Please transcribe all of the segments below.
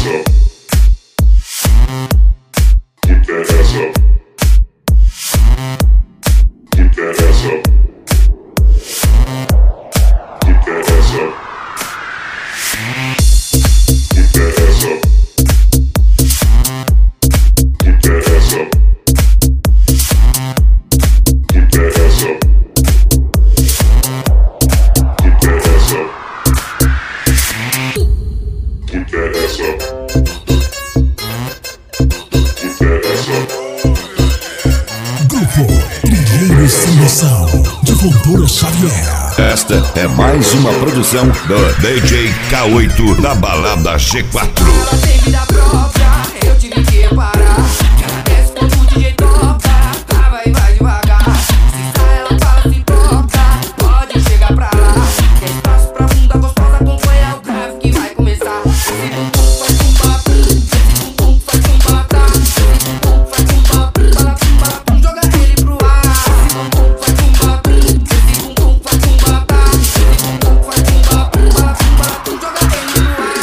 Esta é mais uma produção do DJ K8 da Balada G4. Ela tem vida própria, eu tive que parar. Ela desce quando o DJ toca, trava e vai devagar. Se sai ela fala, se toca, pode chegar pra lá. Quer espaço pra bunda gostosa, acompanha o grave que vai começar. Esse bumbum faz bumba, esse bumbum faz bumba, tá. Esse bumbum faz bumba, bala bumba, bum, joga ele pro ar. Esse bumbum faz bumba, esse bumbum faz bumba, tá. Esse bumbum faz bumba, bala bumba, bum, joga ele pro ar.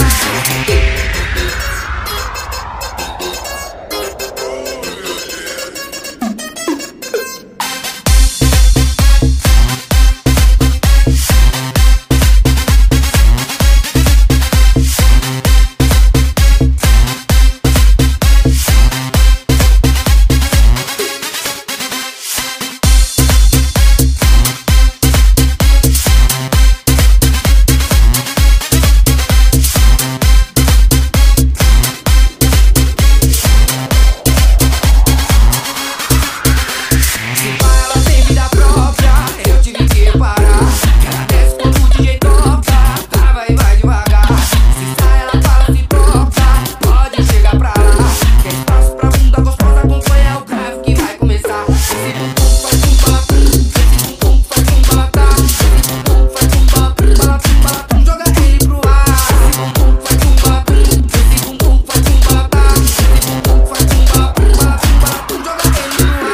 Ela tem vida própria, eu tive que parar. Ela desce quando o DJ toca, trava e vai devagar. Se sai ela fala, se toca, pode chegar pra lá. Quer espaço pra bunda gostosa, acompanha o grave que vai começar. Esse bumbum faz bumba, esse bumbum faz bumba, tá. Esse bumbum faz bumba, bala bumba, bum, joga ele pro ar. Esse bumbum faz bumba, esse bumbum faz bumba, tá. Esse bumbum faz bumba, bala bumba, bum, joga ele pro ar.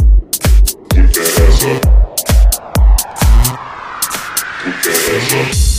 Interessa.